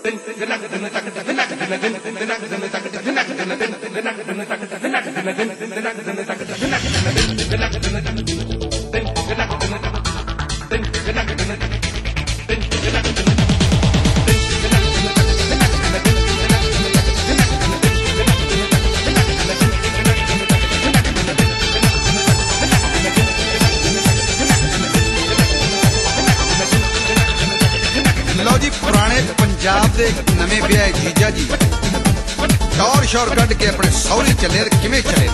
लो जी पुराने पंजाब दे नवे ब्याह जीजा जी टौर शौर कढ़ के अपने सौरी चले किवें चले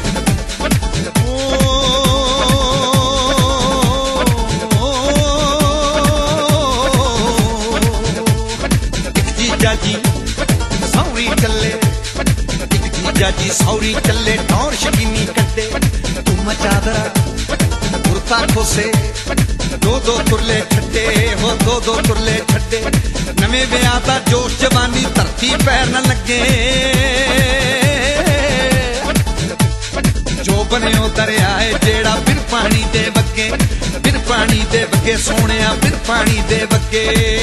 जीजा जी सौरी चले जीजा जी सौरी चले टौर शकीनी कड्डे तुम चादरा कुर्ता खोसे दो दो तुरले छड्डे हो दो तुरले छड्डे नवे ब्याह दा जोश जवानी धरती पैर न लगे जो बने दरिया है जेड़ा फिर पानी दे वगे सोने फिर पानी दे वगे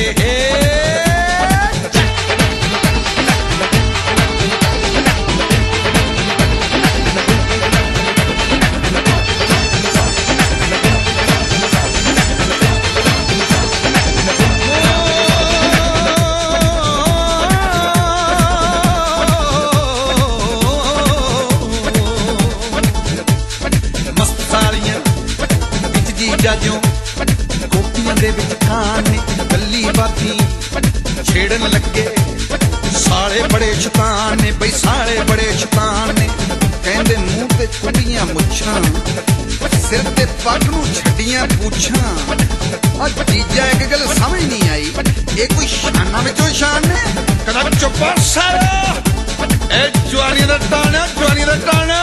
जाजों कोपियां दे विच खाने गल्ली बाती छेड़न लगे साले बड़े शैतान ने बई साले बड़े शैतान ने कहंदे मूंह ते कुंडियां मुच्छां सिर ते पग नूं छड्डियां पूछां आ जीजा एक गल समझ नहीं आई ये कोई शाना विचों शान ने कदा चुप सारा ए जवानी दा टाणा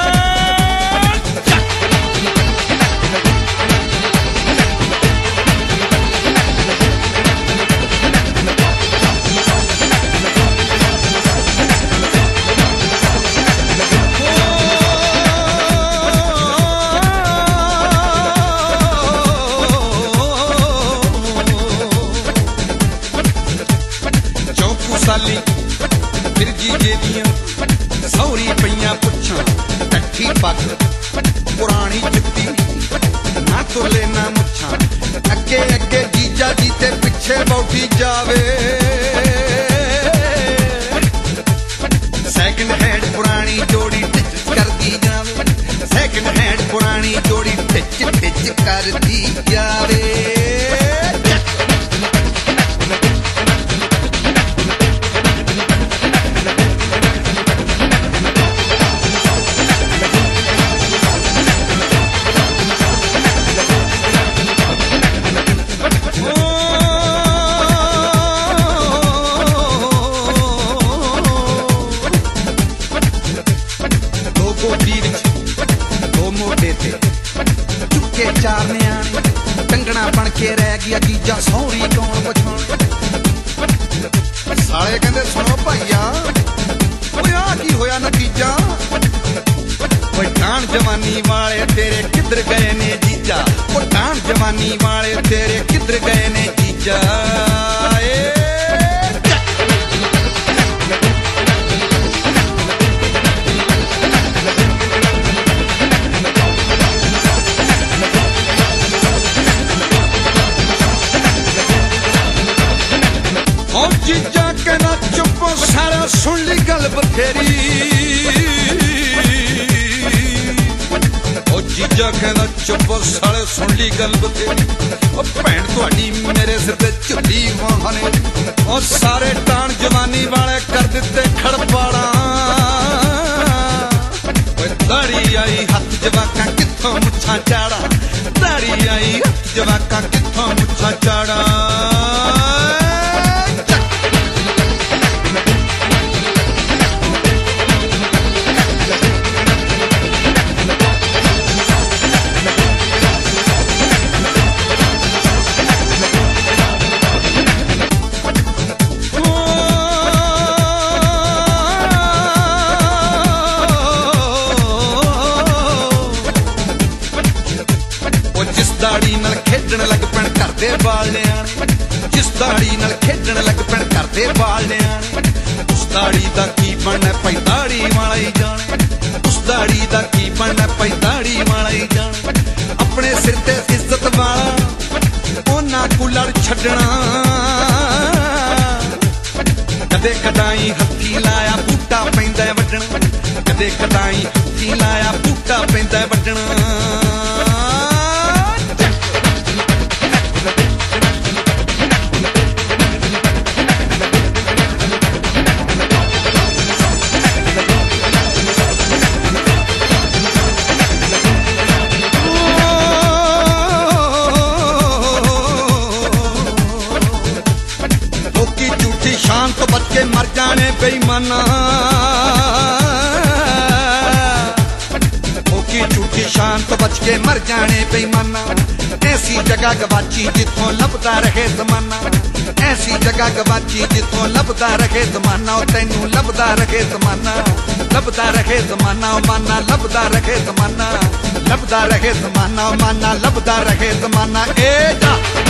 साली फिर जीजे दियां सौरी पईयां पुछां कट्ठी पग पुरानी जुत्ती ना तुरले ना मुछां अगे अगे जीजा जी ते पिछे बौठी जावे सैकंड हैंड पुरानी जोड़ी टिच करदी जावे सैकंड हैंड पुरानी जोड़ी टिच करदी जावे चुके चार न्याणे टंगना बन के रह गया जीजा सौरी कौन पछाणे साले कहंदे सुनो भाईया आ की होया नतीजा ढाण जवानी वाले तेरे किधर गए ने जीजा ढाण जवानी वाले तेरे किधर गए ने जीजा जीजा कहना चुप सारा सुन ली गल बथेरी जीजा कहना चुप सारे सुन ली गल बथेरी भैन तुहाडी मेरे सिर ते झुली वाहने सारे टाण जवानी वाले कर दिते खड़पाड़ा दाड़ी आई हथ जवाका कित्थों मुछां चाड़ा दाड़ी आई हथ जवाका कित्थों मुछां चाड़ा दाड़ी नाल खेडण लग पैण घर दे बालियां ਜਿਸ ਦਾੜੀ ਨਾਲ ਖੇਡਣ ਲੱਗ ਪੈਣ ਕਰਦੇ ਵਾਲਿਆਂ ਨੇ ਉਸ ਦਾੜੀ ਦਾ ਕੀ ਬਣਨਾ ਭਾਈ ਦਾੜੀ ਵਾਲਾ ਹੀ ਜਾਣੇ ਉਸ ਦਾੜੀ ਦਾ ਕੀ ਬਣਨਾ ਭਾਈ ਦਾੜੀ ਵਾਲਾ ਹੀ ਜਾਣੇ ਆਪਣੇ ਸਿਰ ਤੇ ਇੱਜ਼ਤ ਵਾਲਾ ਉਹਨਾਂ ਕੋ ਲੜ ਛੱਡਣਾ ਕਦੇ ਕਦਾਈ ਹੱਥੀ ਲਾਇਆ ਬੂਟਾ ਪੈਂਦਾ ਵੱਢਣਾ ਕਦੇ ਕਦਾਈ ਹੱਥੀ ਲਾਇਆ ਬੂਟਾ ਪੈਂਦਾ ਵੱਢਣਾ शान तो बच के मर जाने बेईमाना ओकी झूठी शान तो बच के मर जाने बेईमाना ऐसी जगह गवाची जिथों लभदा रहे जमाना ऐसी जगह गवाची जिथों लभदा रहे जमाना तैनू लभदा रहे जमाना लभदा रहे जमाना माना लभदा रहे जमाना लभदा रहे जमाना माना लभदा रहे जमाना ए जा